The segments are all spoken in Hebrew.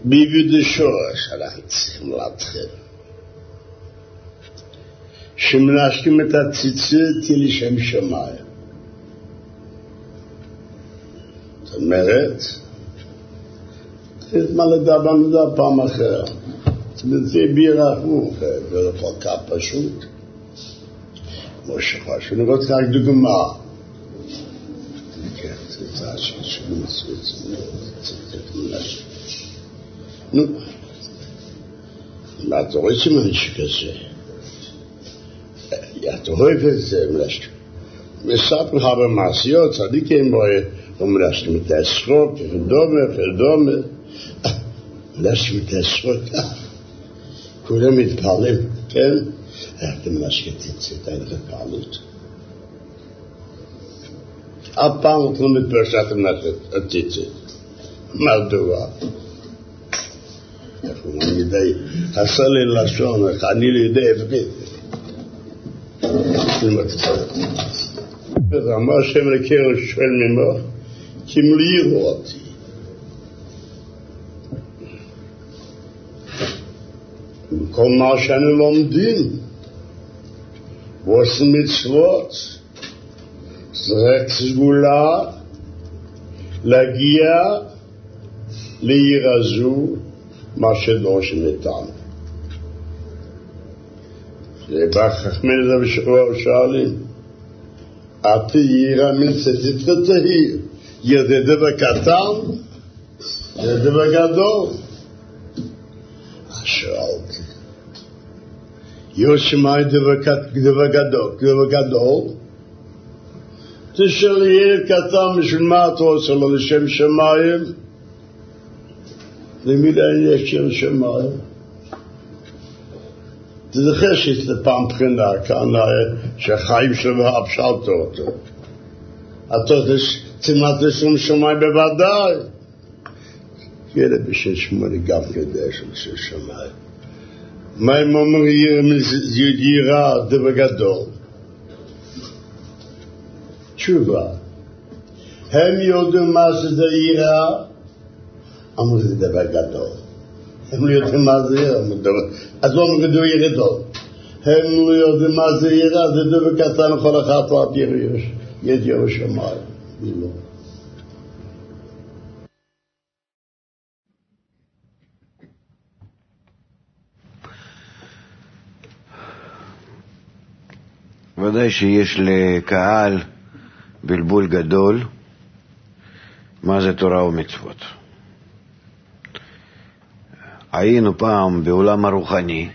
ביביד שורש צריכים להתחיל. שמנשקים את הציצית לשם שמיים. זאת אומרת, מה לדבר פעם אחרת. זה בירחו, זה כל כך פשוט. כמו שחשוב, אני רוצה רק דוגמה. כן, זה נו, מה אתה רואה שמנשק כזה? אתה אוהב את זה, מנשק. מספר לך במעשיות, צדיקים מנשק את העשרות, פרדומה. מנשק את העשרות, כולם מתפעלים, כן? אתם מנשק את זה, אין לך פעלות. הפעם אתם מתפרשת מנשק את זה. מדוע? אני יודע, עשה לי לשון, אני לא יודע אבגד. אמר השם לקרוא שואל ממך, כי מלירו אותי. כל מה שאני לומדים, ועושים מצוות, זה רק סגולה להגיע לעיר הזו, מה שדורשים איתנו. בחכמי זה ושואלים, אתה עירה מצטית ותהיר, ידדה בקטן, ידדה בגדול. שאלתי, יושמה ידדה בגדול, תשאל עיר קטן בשביל מה אתה עושה לו לשם שמיים? למי יש שם שמיים? תזכר שיש לפעם בחינה כאן שהחיים שלו הפשלת אותו. אתה תצמת לשום שמיים בוודאי. ילד בשביל שמונה גם כדי של שמיים. מה הם אומרים יראה דבר גדול? תשובה. הם יודעים מה זה יראה? אמרו זה דבר גדול. הם לא יודעים מה זה יראה. אז לא אמרו דבר גדול. הם לא יודעים מה זה יראה. זה דבר קטן כל אחד פה על יד ירושלים. לא. ודאי שיש לקהל בלבול גדול מה זה תורה ומצוות. היינו פעם בעולם הרוחני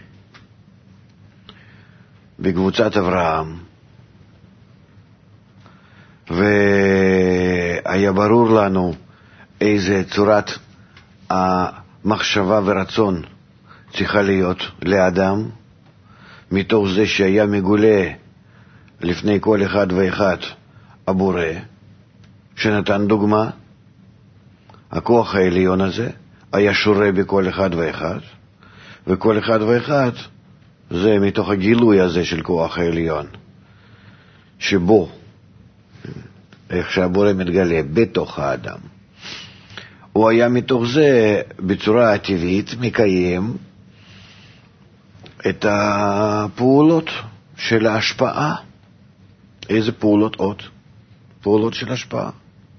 בקבוצת אברהם, והיה ברור לנו איזה צורת המחשבה ורצון צריכה להיות לאדם, מתוך זה שהיה מגולה לפני כל אחד ואחד הבורא, שנתן דוגמה. הכוח העליון הזה היה שורה בכל אחד ואחד, וכל אחד ואחד זה מתוך הגילוי הזה של כוח העליון, שבו איך שהבורא מתגלה בתוך האדם. הוא היה מתוך זה בצורה הטבעית מקיים את הפעולות של ההשפעה. איזה פעולות עוד? פעולות של השפעה.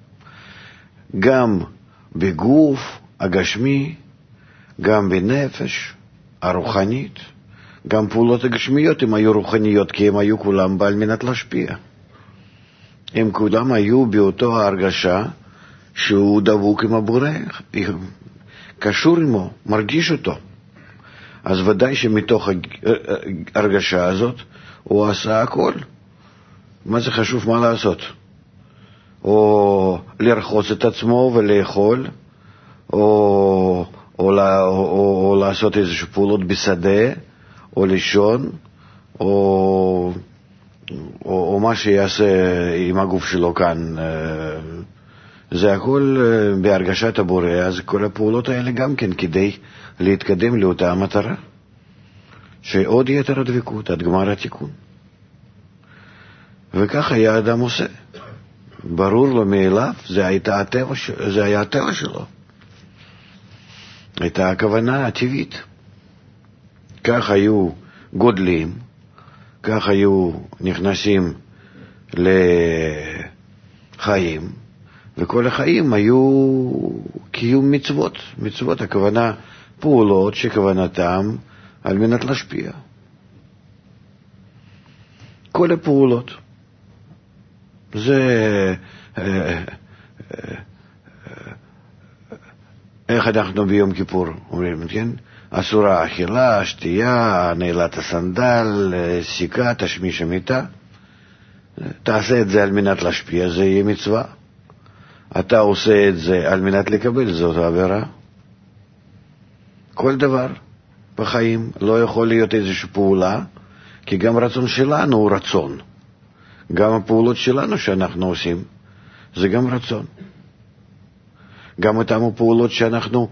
גם בגוף הגשמי, גם בנפש הרוחנית. גם פעולות הגשמיות הם היו רוחניות, כי הם היו כולם בעל מנת להשפיע. הם כולם היו באותו ההרגשה שהוא דבוק עם הבורא, קשור עמו, מרגיש אותו. אז ודאי שמתוך ההרגשה הזאת הוא עשה הכל. מה זה חשוב מה לעשות? או לרחוץ את עצמו ולאכול, או לעשות איזושהי פעולות בשדה, או לישון, או מה שיעשה עם הגוף שלו כאן. זה הכל בהרגשת הבורא. אז כל הפעולות האלה גם כן כדי להתקדם לאותה המטרה, שעוד יתר הדבקות עד גמר התיקון. וכך היה אדם עושה. ברור לו מאליו, זה היה הטבע שלו. את הכוונה הטבעית. כך היו גודלים, כך היו נכנסים לחיים, וכל החיים היו קיום מצוות. מצוות, הכוונה פעולות שכוונתם על מנת להשפיע. כל הפעולות. זה איך אנחנו ביום כיפור אומרים, כן? אסורה אכילה, שתייה, נעילת הסנדל, סיכה, תשמיש המיטה. תעשה את זה על מנת להשפיע, זה יהיה מצווה. אתה עושה את זה על מנת לקבל, זאת העבירה. כל דבר בחיים לא יכול להיות איזושהי פעולה, כי גם רצון שלנו הוא רצון. גם הפעולות שלנו שאנחנו עושים, זה גם רצון. גם אותם הפעולות שאנחנו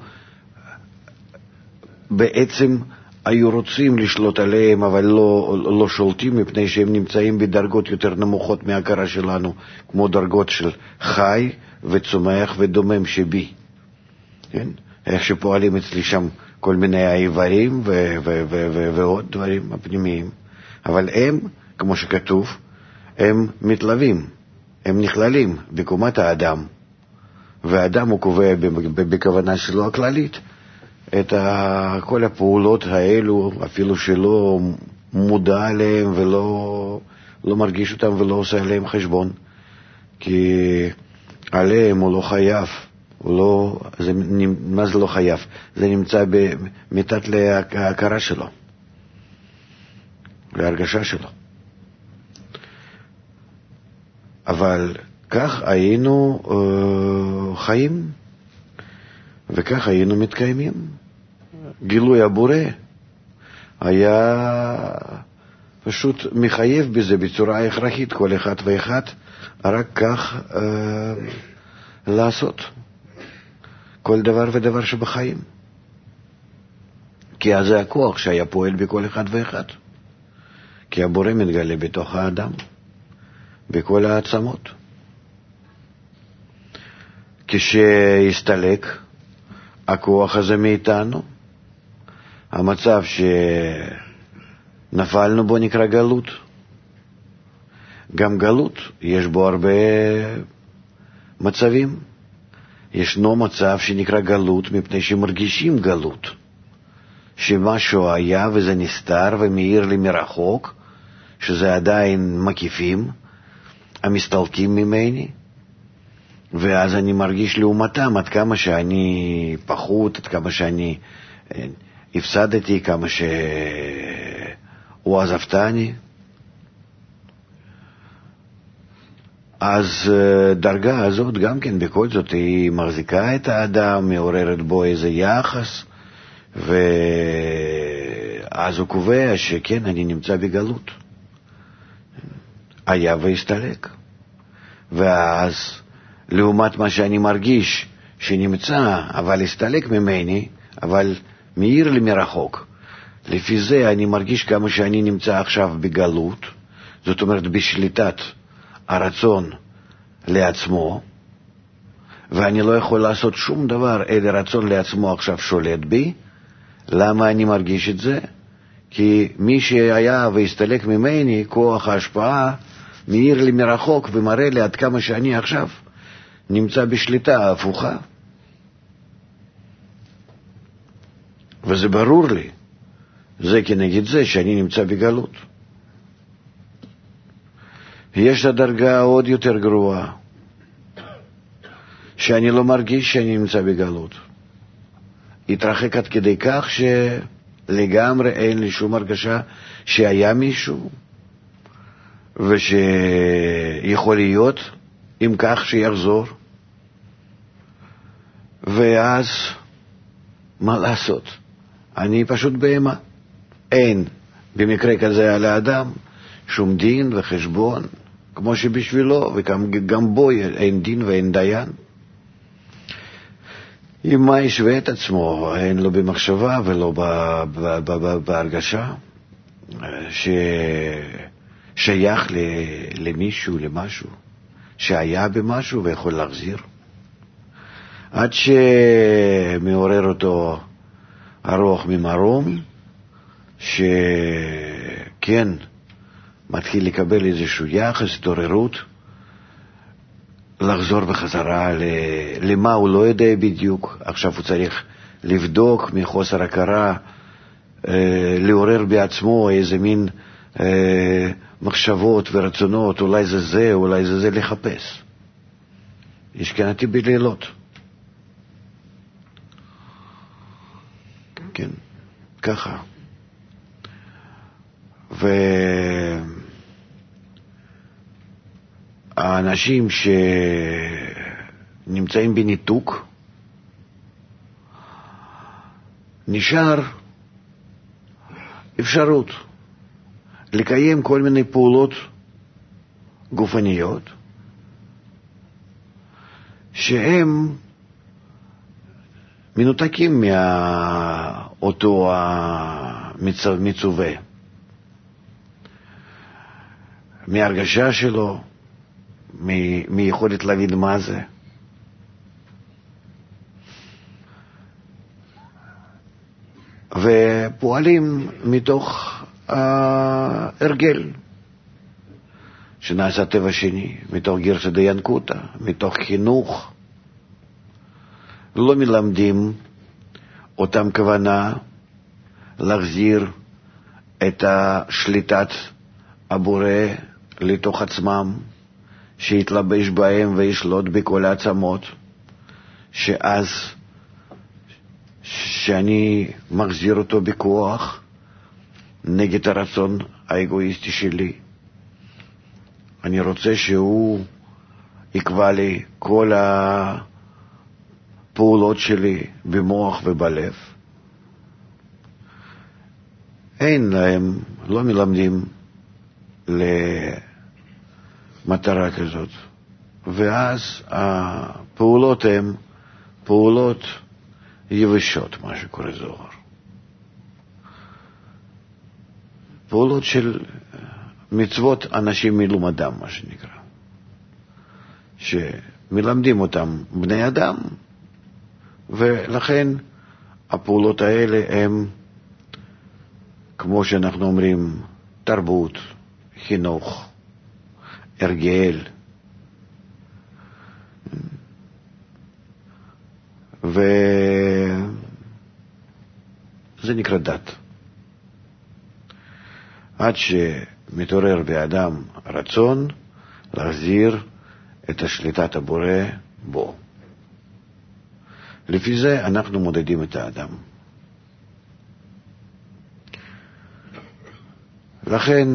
בעצם היו רוצים לשלוט עליהם, אבל לא שולטים, מפני שהם נמצאים בדרגות יותר נמוכות מההכרה שלנו, כמו דרגות של חי וצומח ודומם שבי. כן? איך שפועלים אצלי שם כל מיני האיברים ועוד דברים הפנימיים. אבל הם, כמו שכתוב, הם מתלווים, הם נכללים בקומת האדם. והאדם הוא קובע בכוונה שלו הכללית את כל הפעולות האלו, אפילו שלא מודע עליהם ולא מרגיש אותם ולא עושה עליהם חשבון, כי עליהם הוא לא חייב. מה זה לא חייב? זה נמצא מתחת להכרה שלו, להרגשה שלו. אבל כך היינו חיים, וכך היינו מתקיימים. גילוי הבורא היה פשוט מחייב בזה בצורה הכרחית, כל אחד ואחד רק כך לעשות כל דבר ודבר שבחיים. כי אז זה הכוח שהיה פועל בכל אחד ואחד. כי הבורא מתגלה בתוך האדם, בכל העצמות. כשהסתלק הכוח הזה מאיתנו, המצב שנפלנו בו נקרא גלות. גם גלות יש בו הרבה מצבים. ישנו מצב שנקרא גלות מפני שמרגישים גלות, שמשהו היה וזה נסתר ומאיר לי מרחוק, שזה עדיין מקיפים המסתלקים ממני, ואז אני מרגיש לעומתם עד כמה שאני פחות, עד כמה שאני הפסדתי, כמה שהוא עזבתני. אז דרגה הזאת גם כן בכל זאת היא מחזיקה את האדם, מעוררת בו איזה יחס, ואז הוא קובע שכן, אני נמצא בגלות. היה והסתלק. ואז לעומת מה שאני מרגיש שנמצא, אבל הסתלק ממני, אבל מאיר לי מרחוק. לפי זה אני מרגיש כמה שאני נמצא עכשיו בגלות, זאת אומרת בשליטת הרצון לעצמו, ואני לא יכול לעשות שום דבר, אלא רצון לעצמו עכשיו שולט בי. למה אני מרגיש את זה? כי מי שהיה והסתלק ממני, כוח ההשפעה, מאיר לי מרחוק ומראה לי עד כמה שאני עכשיו נמצא בשליטה הפוכה. וזה ברור לי, זה כנגד זה שאני נמצא בגלות. יש הדרגה עוד יותר גרועה, שאני לא מרגיש שאני נמצא בגלות. התרחק עד כדי כך שלגמרי אין לי שום הרגשה שהיה מישהו, ושיכול להיות אם כך שיחזור. ואז מה לעשות? אני פשוט בהמה. אין במקרה כזה על האדם שום דין וחשבון, כמו שבשבילו וגם בו אין דין ואין דיין. אם מה ישווה את עצמו, אין לו במחשבה ולא בהרגשה ששייך למישהו, למשהו, שהיה במשהו ויכול להחזיר. עד שמעורר אותו ארוך ממרום, שכן מתחיל לקבל איזשהו יחס, התעוררות, לחזור בחזרה למה הוא לא יודע בדיוק. עכשיו הוא צריך לבדוק מחוסר הכרה, לעורר בעצמו איזה מין מחשבות ורצונות, אולי זה, אולי זה לחפש. השכנתי בלילות. כן, ככה. והאנשים שנמצאים בניתוק, נשאר אפשרות לקיים כל מיני פעולות גופניות שהם מנותקים מאותו המצווה, מהרגשה שלו, מיכולת להבין מה זה. ופועלים מתוך הרגל שנעשה טבע שני, מתוך גרסא דינקותא, מתוך חינוך. לא מלמדים אותם כוונה להחזיר את השליטת הבורא לתוך עצמם, שיתלבש בהם וישלוט בכל העצמות, שאז שאני מחזיר אותו בכוח נגד הרצון האגואיסטי שלי. אני רוצה שהוא יקבע לי כל הפעולות שלי במוח ובלב. אין להם, לא מלמדים למטרה כזאת. ואז הפעולות הן פעולות יבשות, מה שקורא זוהר. פעולות של מצוות אנשים מלומדם, מה שנקרא. שמלמדים אותם בני אדם, ולכן הפעולות האלה הן, כמו שאנחנו אומרים, תרבות, חינוך, הרגל. וזה נקרא דת. עד שמתעורר באדם רצון להחזיר את השליטת הבורא בו. לפי זה אנחנו מודדים את האדם. לכן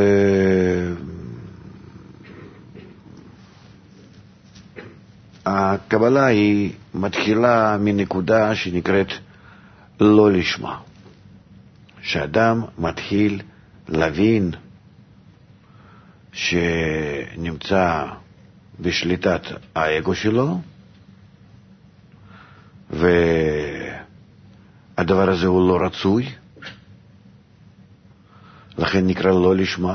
הקבלה היא מתחילה מנקודה שנקראת לא לשמה. שאדם מתחיל להבין שנמצא בשליטת האגו שלו, והדבר הזה הוא לא רצוי, לכן נקרא לא לשמה,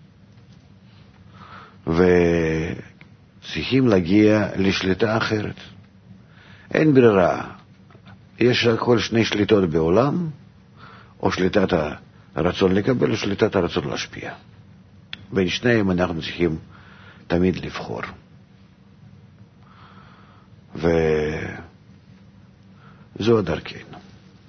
וצריכים להגיע לשליטה אחרת. אין ברירה. יש כל שני שליטות בעולם, או שליטת הרצון לקבל, או שליטת הרצון להשפיע. בין שניהם אנחנו צריכים תמיד לבחור. וזו דרכנו.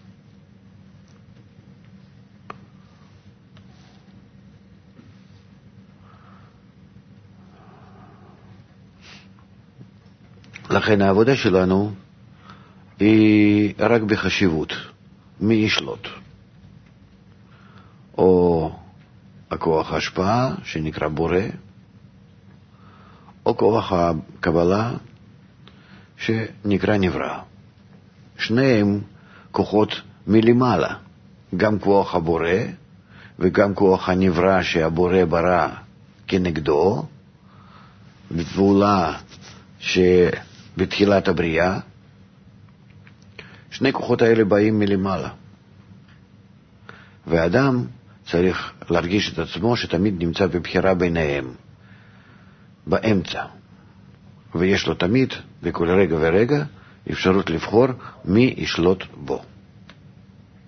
לכן העבודה שלנו היא רק בחשיבות, מי ישלוט. או הכוח ההשפעה שנקרא בורא, או כוח הקבלה שנקרא נברא. שניהם כוחות מלמעלה, גם כוח הבורא וגם כוח הנברא שהבורא ברא כנגדו, בפעולה שבתחילת הבריאה. שני כוחות האלה באים מלמעלה. והאדם צריך להרגיש את עצמו שתמיד נמצא בבחירה ביניהם, באמצע. ויש לו תמיד, בכל רגע ורגע, אפשרות לבחור מי ישלוט בו.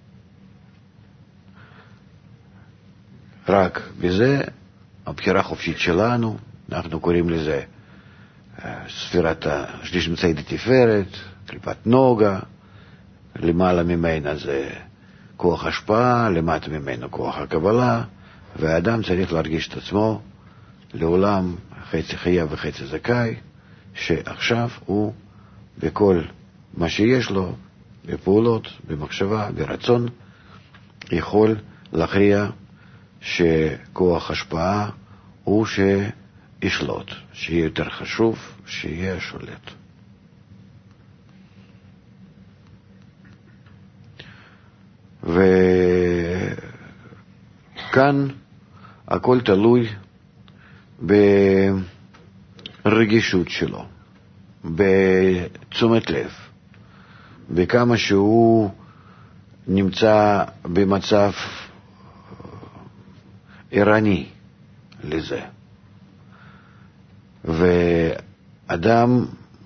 רק בזה, הבחירה החופשית שלנו, אנחנו קוראים לזה ספירת השליש מצעי לתפארת, קליפת נוגה, למעלה ממנה זה כוח השפעה, למטה ממנו כוח הקבלה, והאדם צריך להרגיש את עצמו לעולם חצי חייב וחצי זכאי, שעכשיו הוא בכל מה שיש לו, בפעולות, במחשבה, ברצון, יכול להכריע שכוח השפעה הוא שישלוט, שיהיה יותר חשוב, שיהיה שולט. וכאן הכל תלוי ברגישות שלו, בתשומת לב, בכמה שהוא נמצא במצב ערני לזה. ואדם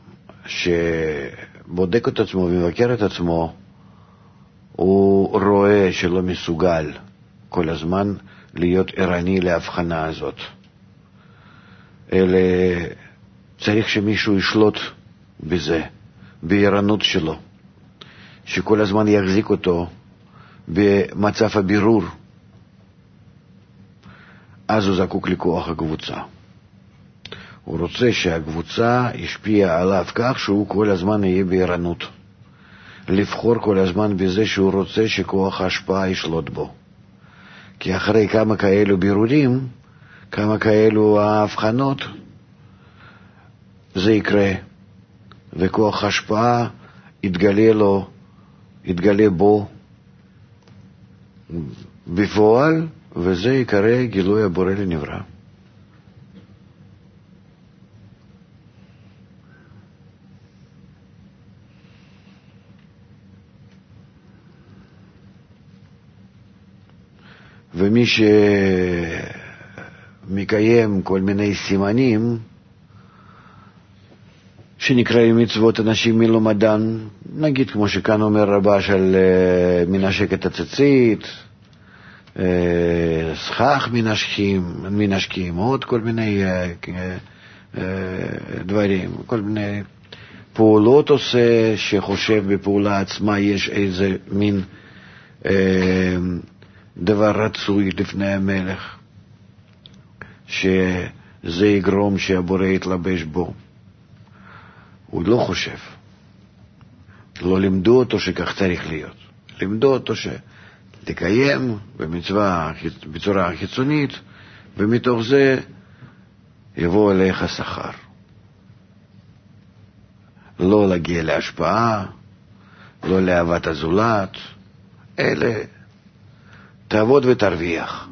שבודק את עצמו ומבקר את עצמו, הוא רואה שלא מסוגל כל הזמן להיות ערני להבחנה הזאת. אלא צריך שמישהו ישלוט בזה, בערנות שלו, שכל הזמן יחזיק אותו במצב הבירור. אז הוא זקוק לכוח הקבוצה. הוא רוצה שהקבוצה ישפיע עליו כך שהוא כל הזמן יהיה בערנות. לבחור כל הזמן בזה שהוא רוצה שכוח ההשפעה ישלוט בו. כי אחרי כמה כאלו בירורים, כמה כאלו ההבחנות, זה יקרה. וכוח ההשפעה יתגלה בו בפועל, וזה יקרא גילוי הבורא לנברא. ומי שמקיים כל מיני סימנים שנקראים מצוות אנשים מלומדן, נגיד כמו שכאן אומר רבה של מנשק את הציצית, סכך מנשקים, עוד כל מיני דברים, כל מיני פעולות עושה, שחושב בפעולה עצמה יש איזה מין דבר רצוי לפני המלך, שזה יגרום שהבורא יתלבש בו. הוא לא חושב. לא לימדו אותו שכך צריך להיות. לימדו אותו שתקיים במצווה בצורה חיצונית, ומתוך זה יבוא אליך שכר. לא להגיע להשפעה, לא לאהבת הזולת, אלא תעבוד ותרוויח.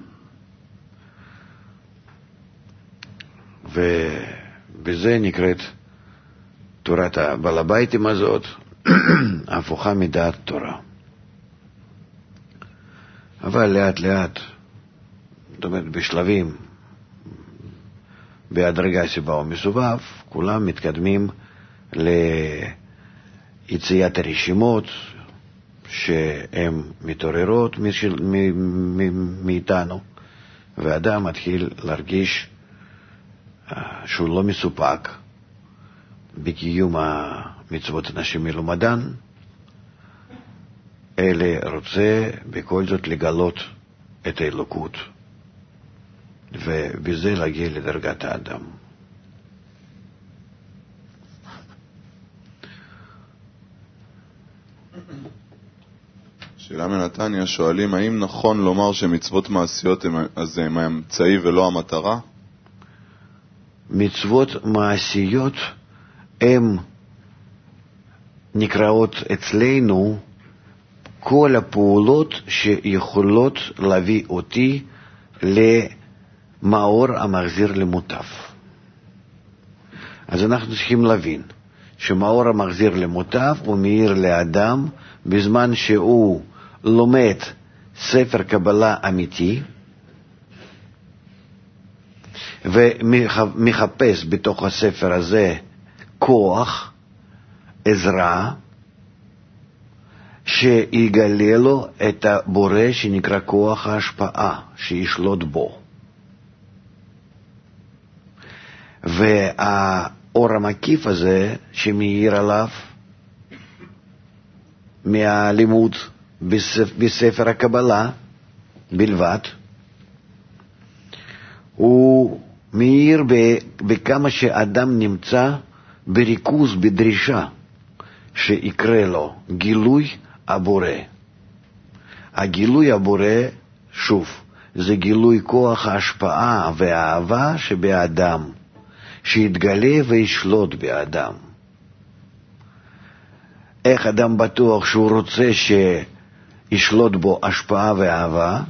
ובזה נקראת תורת הבעל הביתים הזאת, הפוכה מדעת תורה. אבל לאט לאט, זאת אומרת בשלבים, בהדרגה שבאו מסובב, כולם מתקדמים ליציאת הרשימות, שהן מתעוררות מאיתנו, ואדם מתחיל להרגיש שהוא לא מסופק בקיום המצוות אנשים מלומדן, אלא רוצה בכל זאת לגלות את האלוקות, ובזה להגיע לדרגת האדם. שאלה מנתניה, שואלים האם נכון לומר שמצוות מעשיות אז הם האמצעי ולא המטרה? מצוות מעשיות הם נקראות אצלנו כל הפעולות שיכולות להביא אותי למאור המחזיר למוטב. אז אנחנו צריכים להבין שמאור המחזיר למוטב הוא מאיר לאדם בזמן שהוא לומד ספר קבלה אמיתי ומחפש בתוך הספר הזה כוח, עזרה, שיגלה לו את הבורא שנקרא כוח ההשפעה, שישלוט בו. והאור המקיף הזה שמאיר עליו מהלימוד בספר הקבלה בלבד, הוא מאיר בכמה שאדם נמצא בריכוז, בדרישה שיקרה לו גילוי הבורא. הגילוי הבורא, שוב, זה גילוי כוח ההשפעה והאהבה שבאדם, שיתגלה וישלוט באדם. איך אדם בטוח שהוא רוצה שישלוט בו השפעה ואהבה?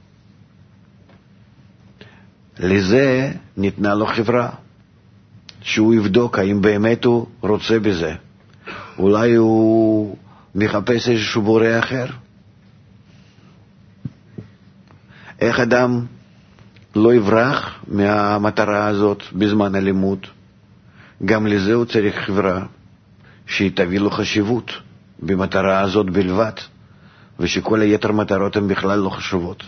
לזה ניתנה לו חברה, שהוא יבדוק האם באמת הוא רוצה בזה. אולי הוא מחפש איזשהו בורא אחר. איך אדם לא יברח מהמטרה הזאת בזמן הלימוד? גם לזה הוא צריך חברה שהיא תביא לו חשיבות במטרה הזאת בלבד, ושכל היתר מטרות הן בכלל לא חשובות.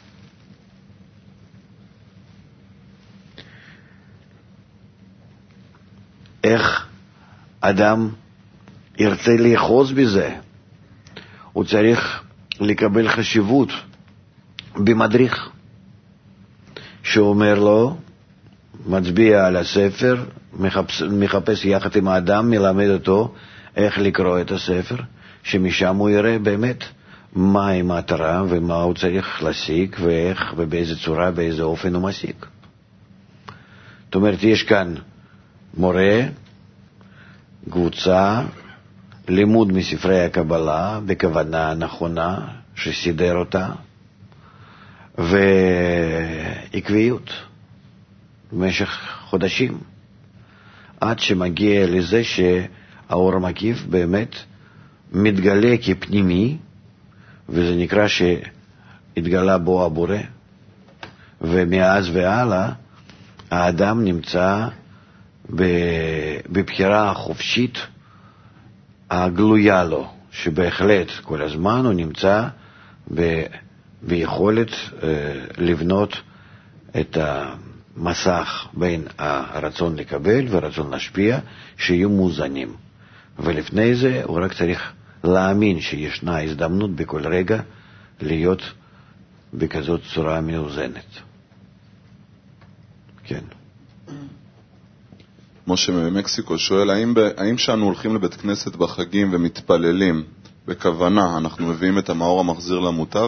איך אדם ירצה לאחוז בזה? הוא צריך לקבל חשיבות במדריך שאומר לו, מצביע על הספר, מחפש יחד עם האדם, מלמד אותו איך לקרוא את הספר, שמשם הוא יראה באמת מהי המטרה ומה הוא צריך להשיג ואיך ובאיזה צורה, באיזה אופן הוא משיג. זאת אומרת, יש כאן מורה, קבוצה, לימוד מספרי הקבלה בכוונה נכונה שסידר אותה, ועקביות במשך חודשים, עד שמגיע לזה שהאור המקיף באמת מתגלה כפנימי, וזה נקרא שהתגלה בו הבורא, ומאז והלאה האדם נמצא בבחירה החופשית הגלויה לו, שבהחלט כל הזמן הוא נמצא ביכולת לבנות את המסך בין הרצון לקבל והרצון להשפיע, שיהיו מאוזנים. ולפני זה הוא רק צריך להאמין שישנה הזדמנות בכל רגע להיות בכזאת צורה מאוזנת. כן. משה ממקסיקו שואל, האם שאנו הולכים לבית כנסת בחגים ומתפללים בכוונה, אנחנו מביאים את המאור המחזיר למוטב?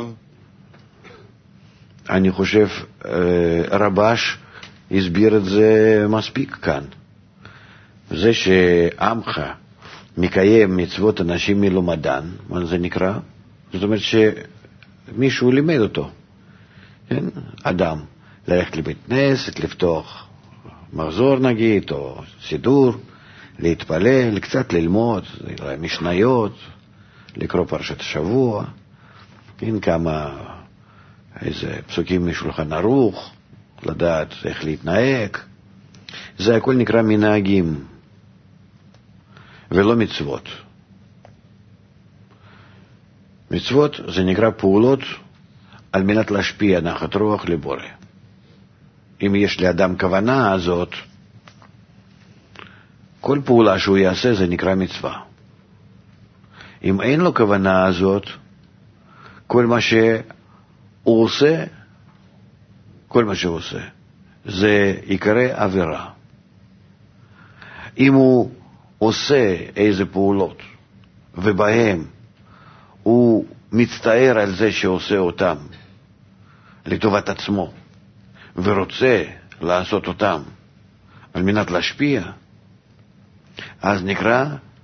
אני חושב, רבש הסביר את זה מספיק כאן. זה שעמך מקיים מצוות אנשים מלומדן, מה זה נקרא? זאת אומרת שמישהו לימד אותו. כן? אדם, ללכת לבית כנסת, לפתוח מחזור נגיד, או סידור, להתפלל, קצת ללמוד, משניות, לקרוא פרשת השבוע, כן, כמה, איזה פסוקים משולחן ערוך, לדעת איך להתנהג. זה הכל נקרא מנהגים, ולא מצוות. מצוות זה נקרא פעולות על מנת להשפיע נחת רוח לבורא. אם יש לאדם כוונה הזאת, כל פעולה שהוא יעשה זה נקרא מצווה. אם אין לו כוונה הזאת, כל מה שהוא עושה, זה יקרא עבירה. אם הוא עושה איזה פעולות, ובהם הוא מצטער על זה שעושה אותם לטובת עצמו, ורוצה לעשות אותם על מנת להשפיע, אז נקרא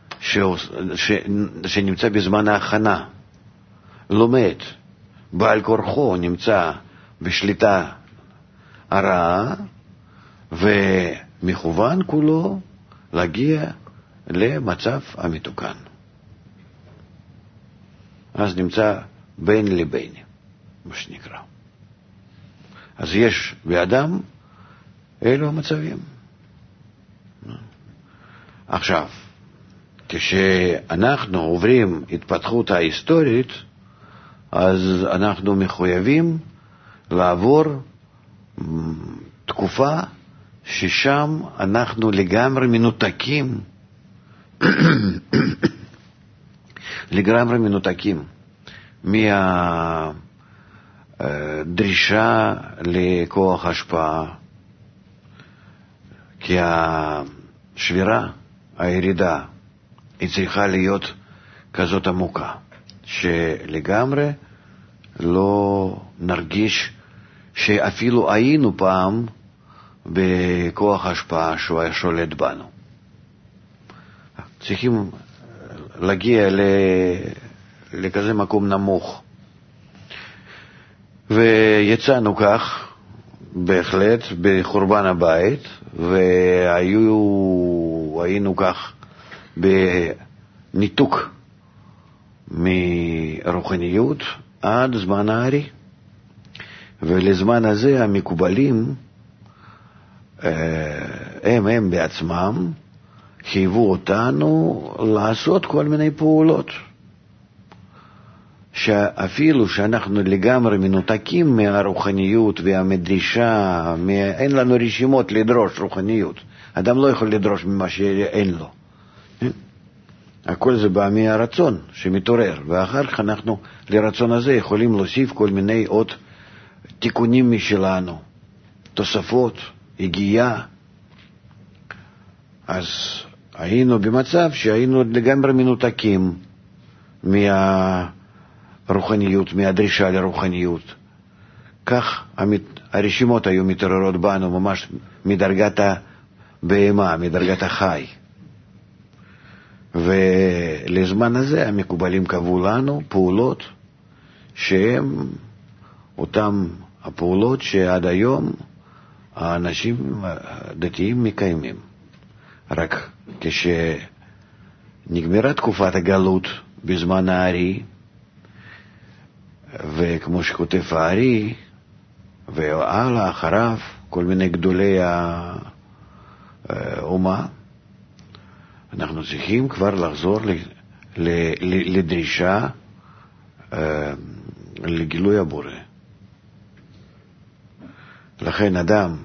שנמצא בזמן ההכנה, לומד, בעל כורחו נמצא בשליטה הרעה, ומכוון כולו להגיע למצב המתוקן. אז נמצא בין לבין, מה שנקרא. אז יש באדם אלו המצבים. עכשיו, כשאנחנו עוברים התפתחות ההיסטורית, אז אנחנו מחויבים לעבור תקופה ששם אנחנו לגמרי מנותקים, לגמרי מנותקים מהדרישה לכוח השפעה, כי השבירה, הירידה, היא צריכה להיות כזאת עמוקה, שלגמרי לא נרגיש שאפילו היינו פעם בכוח השפעה שהוא היה שולט בנו. צריכים להגיע לכזה מקום נמוך. ויצאנו כך, בהחלט, בחורבן הבית, והיינו כך בניתוק מרוחניות עד זמן הארי. ולזמן הזה המקובלים, הם בעצמם חייבו אותנו לעשות כל מיני פעולות, שאפילו שאנחנו לגמרי מנותקים מהרוחניות והמדרישה, אין לנו רשימות לדרוש רוחניות. אדם לא יכול לדרוש ממה שאין לו. הכל זה בא מהרצון שמתעורר, ואחר כך אנחנו לרצון הזה יכולים להוסיף כל מיני עוד תיקונים משלנו, תוספות, הגיעה. אז היינו במצב שהיינו לגמרי מנותקים מהרוחניות, מהדרישה לרוחניות. כך הרשימות היו מתעוררות בנו ממש מדרגת הבהמה, מדרגת החי. ולזמן הזה המקובלים קבעו לנו פעולות שהן אותם הפעולות שעד היום האנשים דתיים מקיימים. רק כשנגמרה תקופת הגלות בזמן הארי, וכמו שכותב הארי, והלאה אחריו כל מיני גדולי האומה, אנחנו צריכים כבר לחזור לדרישה לגילוי הבורא. לכן אדם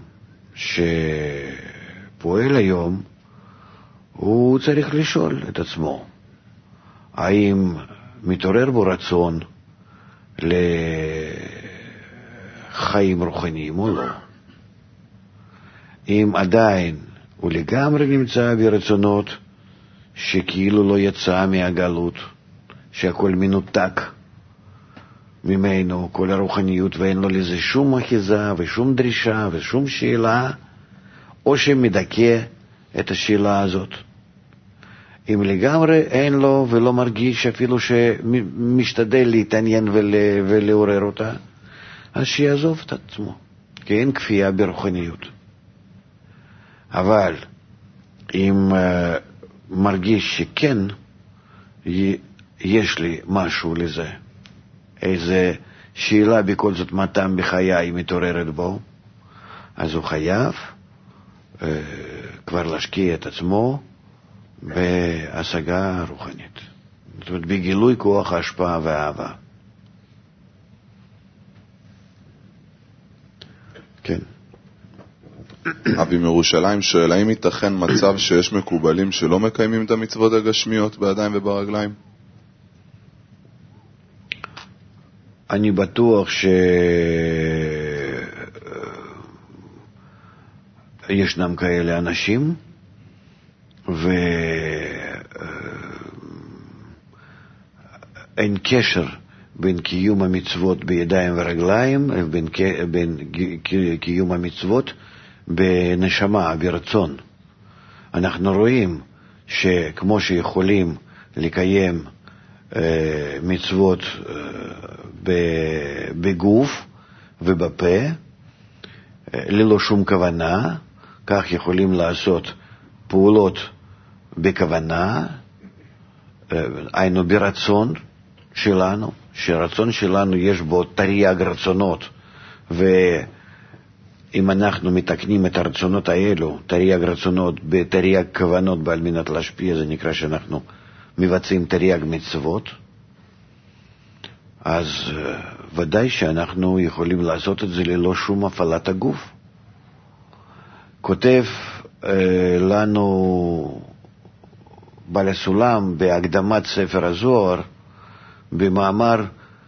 שפועל היום, הוא צריך לשאול את עצמו, האם מתעורר בו רצון לחיים רוחניים או לא. אם עדיין הוא לגמרי נמצא ברצונות שכאילו לא יצא מהגלות, שהכל מנותק ממנו, כל הרוחניות, ואין לו לזה שום אחיזה ושום דרישה ושום שאלה, או שמדכא את השאלה הזאת. אם לגמרי אין לו ולא מרגיש אפילו שמשתדל להתעניין ולעורר אותה, אז שיעזוב את עצמו, כי אין כפייה ברוחניות. אבל אם מרגיש שכן יש לי משהו לזה, איזה שאלה בכל זאת מה טעם בחיי מתעוררת בו, אז הוא חייב כבר להשקיע את עצמו בהשגה רוחנית. זאת אומרת, בגילוי כוח ההשפעה והאהבה. כן. אבי מירושלים שואל, האם ייתכן מצב שיש מקובלים שלא מקיימים את המצוות הגשמיות בידיים וברגליים? אני בטוח שישנם כאלה אנשים, ואין קשר בין קיום המצוות בידיים ורגליים ובין קיום המצוות בנשמה, ברצון. אנחנו רואים שכמו שיכולים לקיים מצוות בגוף ובפה ללא שום כוונה, כך יכולים לעשות פעולות בכוונה, היינו ברצון שלנו, שרצון שלנו יש בו תרי"ג רצונות, ואם אנחנו מתקנים את הרצונות האלו, תרי"ג רצונות בתרי"ג כוונות בעל מנת להשפיע, זה נקרא שאנחנו מבצעים תרי"ג מצוות, אז ודאי שאנחנו יכולים לעשות את זה ללא שום הפעלת הגוף. כותב לנו בעל הסולם בהקדמת ספר הזוהר, במאמר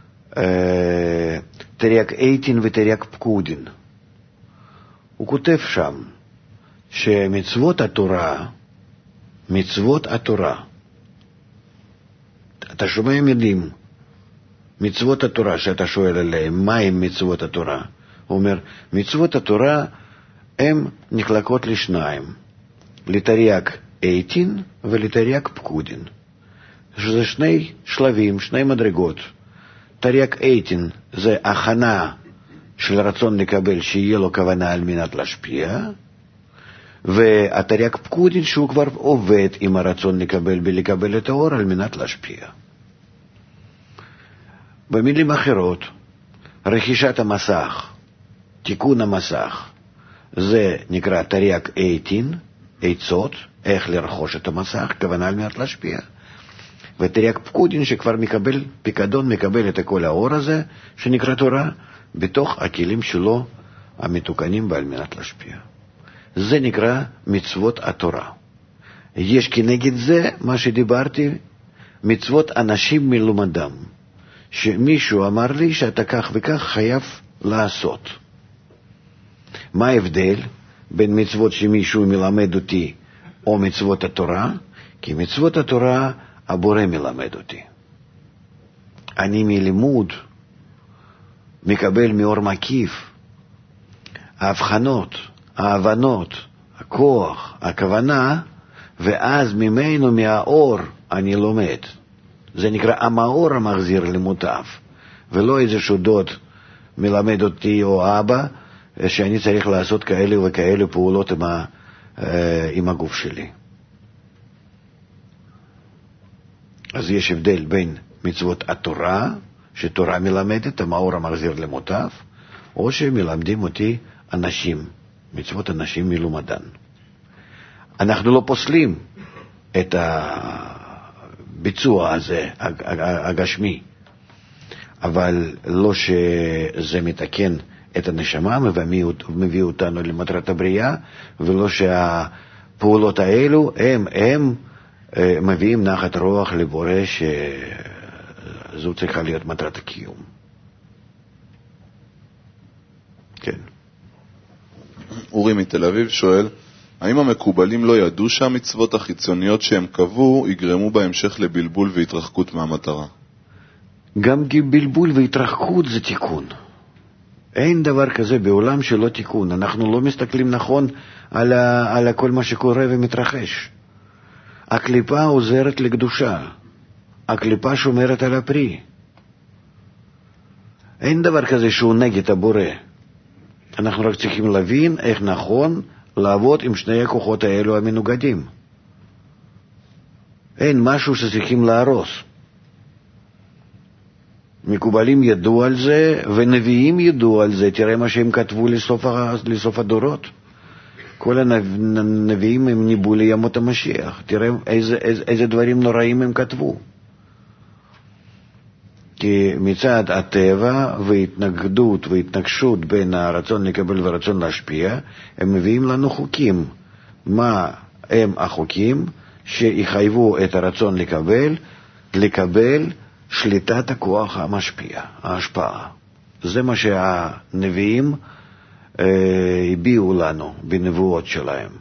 תרי"ג עיטין ותרי"ג פקודין. הוא כותב שם שמצוות התורה, אתה שומע מילים, מצוות התורה שאתה שואל עליהם, מה הם מצוות התורה? הוא אומר, מצוות התורה הן נחלקות לשניים, לתרי"ג עיטין ולתרי"ג פקודין. שזה שני שלבים, שני מדרגות. תרי"ג עיטין זה הכנה של רצון לקבל, שיהיה לו כוונה על מנת להשפיע, והתרי"ג פקודין שהוא כבר עובד עם הרצון לקבל ולקבל את האור על מנת להשפיע. במילים אחרות, רכישת המסך, תיקון המסך, זה נקרא תרי"ג עיטין, עצות, איך לרכוש את המסך, כוונה על מנת להשפיע. ותרי"ג פקודין שכבר מקבל פיקדון, מקבל את כל האור הזה, שנקרא תורה, בתוך הכלים שלו המתוקנים ועל מנת להשפיע. זה נקרא מצוות התורה. יש כנגד זה מה שדיברתי, מצוות אנשים מלומדם, שמישהו אמר לי שאתה כך וכך חייב לעשות. מה ההבדל בין מצוות שמישהו מלמד אותי או מצוות התורה? כי מצוות התורה הבורא מלמד אותי. אני מלימוד מקבל מאור מקיף, ההבחנות, ההבנות, הכוח, הכוונה, ואז ממנו, מהאור, אני לומד. זה נקרא המאור המחזיר למוטב, ולא איזשהו דוד מלמד אותי או אבא, שאני צריך לעשות כאלה וכאלה פעולות עם הגוף שלי. אז יש הבדל בין מצוות התורה, שתורה מלמדת, המאור המחזיר למוטב, או שמלמדים אותי אנשים, מצוות אנשים מלומדן. אנחנו לא פוסלים את הביצוע הזה, הגשמי, אבל לא שזה מתקן את הנשמה, מביא אותנו למטרת הבריאה, ולא שהפעולות האלו הם מביאים נחת רוח לבורא, שזו צריכה להיות מטרת הקיום. כן. אורי מתל אביב שואל, האם המקובלים לא ידעו שהמצוות החיצוניות שהם קבעו יגרמו בהמשך לבלבול והתרחקות מהמטרה? גם בלבול והתרחקות זה תיקון. אין דבר כזה בעולם שלא תיקון. אנחנו לא מסתכלים נכון על כל מה שקורה ומתרחש. הקליפה עוזרת לקדושה. הקליפה שומרת על הפרי. אין דבר כזה שהוא נגד הבורא. אנחנו רק צריכים להבין איך נכון לעבוד עם שני הכוחות האלו המנוגדים. אין משהו שצריכים להרוס. מקובלים ידעו על זה, ונביאים ידעו על זה. תראה מה שהם כתבו לסוף הדורות. כל הנביאים הם ניבאו לימות המשיח. תראה איזה דברים נוראים הם כתבו. כי מצד הטבע והתנגדות והתנגשות בין הרצון לקבל והרצון להשפיע, הם מביאים לנו חוקים. מה הם החוקים שיחייבו את הרצון לקבל שליטת הכוח המשפיע, ההשפעה. זה מה שהנביאים הביאו לנו בנבואות שלהם.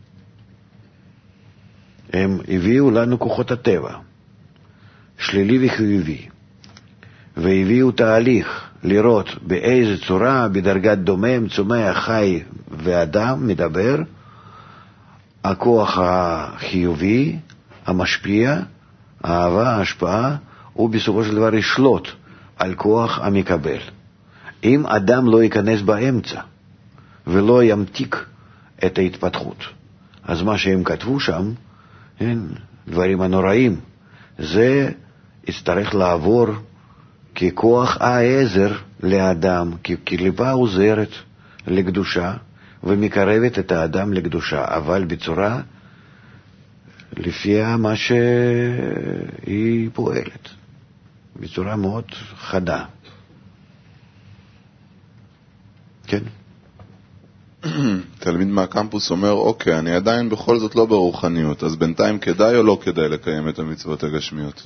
הם הביאו לנו כוחות הטבע, שלילי וחיובי, והביאו תהליך לראות באיזה צורה, בדרגת דומם, צומח, חי ואדם מדבר, הכוח החיובי, המשפיע, האהבה, ההשפעה, הוא בסופו של דבר ישלוט על כוח המקבל. אם אדם לא ייכנס באמצע ולא ימתיק את ההתפתחות, אז מה שהם כתבו שם, דברים הנוראים, זה יצטרך לעבור ככוח העזר לאדם, כקליפה עוזרת לקדושה ומקרבת את האדם לקדושה, אבל בצורה לפי מה שהיא פועלת, בצורה מאוד חדה. כן? תלמיד מהקמפוס אומר, אוקיי, אני עדיין בכל זאת לא ברוחניות, אז בינתיים כדאי או לא כדאי לקיים את המצוות הגשמיות?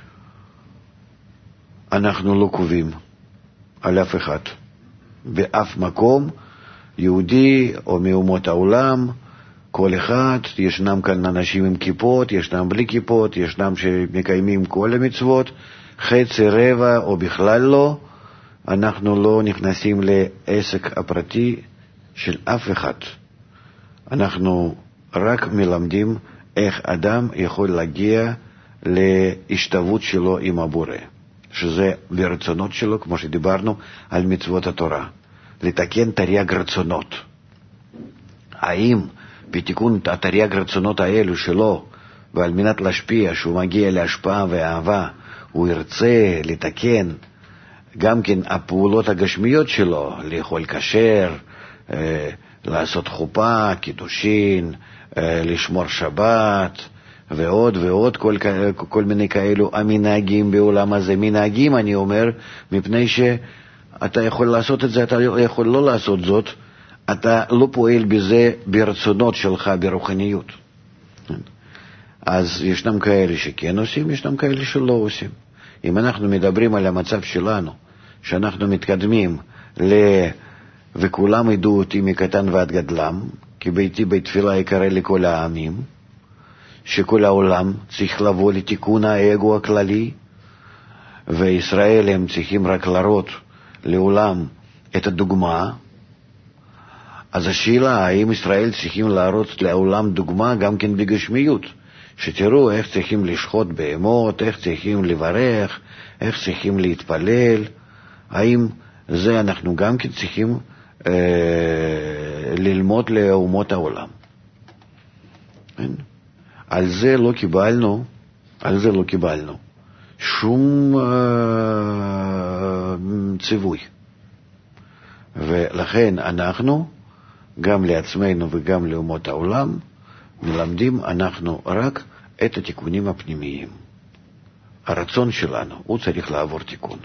אנחנו לא קובעים על אף אחד. באף מקום, יהודי או מאומות העולם, כל אחד, ישנם כאן אנשים עם כיפות, ישנם בלי כיפות, ישנם שמקיימים כל המצוות, חצי, רבע או בכלל לא. אנחנו לא נכנסים לעסק הפרטי של אף אחד. אנחנו רק מלמדים איך אדם יכול להגיע להשתוות שלו עם הבורא, שזה ברצונות שלו, כמו שדיברנו על מצוות התורה, לתקן תרי"ג רצונות. האם בתיקון תרי"ג רצונות האלו שלו, ועל מנת להשפיע, שהוא מגיע להשפעה ואהבה, הוא ירצה לתקן גם כן הפעולות הגשמיות שלו, לאכול כשר, לעשות חופה, קידושין, לשמור שבת, ועוד ועוד, כל מיני כאלו המנהגים בעולם הזה. מנהגים, אני אומר, מפני שאתה יכול לעשות את זה, אתה יכול לא לעשות זאת, אתה לא פועל בזה ברצונות שלך, ברוחניות. אז ישנם כאלה שכן עושים, ישנם כאלה שלא עושים. אם אנחנו מדברים על המצב שלנו, שאנחנו מתקדמים וכולם ידעו אותי מקטן ועד גדלם, כי ביתי בית תפילה יקרא לכל העמים, שכל העולם צריך לבוא לתיקון האגו הכללי, וישראל הם צריכים רק להראות לעולם את הדוגמה. אז השאלה, האם ישראל צריכים להראות לעולם דוגמה גם כן בגשמיות, שתראו איך צריכים לשחוט בהמות, איך צריכים לברך, איך צריכים להתפלל, האם זה אנחנו גם כן צריכים ללמוד לאומות העולם. על זה לא קיבלנו שום ציווי. ולכן אנחנו, גם לעצמנו וגם לאומות העולם, מלמדים אנחנו רק את התיקונים הפנימיים. הרצון שלנו, הוא צריך לעבור תיקון.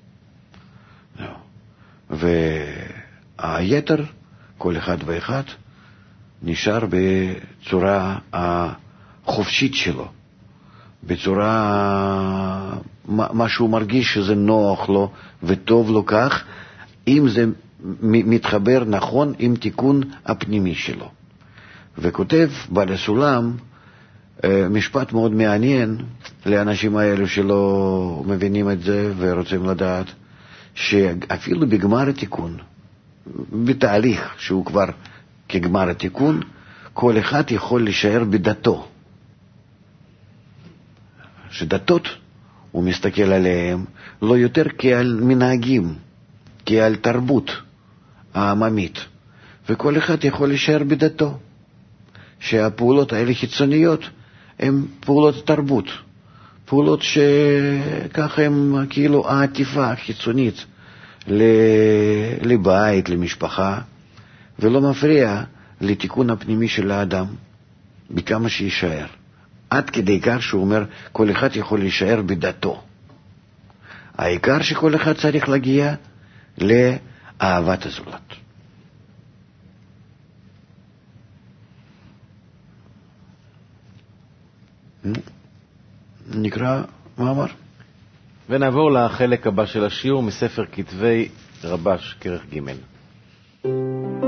והיתר, כל אחד ואחד, נשאר בצורה החופשית שלו, בצורה מה שהוא מרגיש שזה נוח לו וטוב לו כך, אם זה מתחבר נכון עם תיקון הפנימי שלו. וכותב בעל הסולם משפט מאוד מעניין לאנשים האלו שלא מבינים את זה ורוצים לדעת, שאפילו בגמר התיקון, בתהליך שהוא כבר כגמר התיקון, כל אחד יכול להישאר בדתו. שדתות, הוא מסתכל עליהם לא יותר כעל מנהגים, כעל תרבות העממית, וכל אחד יכול להישאר בדתו. שהפעולות האלה חיצוניות הן פעולות תרבות, פעולות שככה הן כאילו העטיפה חיצונית לבית, למשפחה, ולא מפריע לתיקון הפנימי של האדם בכמה שישאר. עד כדי כך שהוא אומר כל אחד יכול להישאר בדתו. העיקר שכל אחד צריך להגיע לאהבת הזולת. נקרא מאמר. ונעבור לחלק הבא של השיעור מספר כתבי רבש כרך ג'.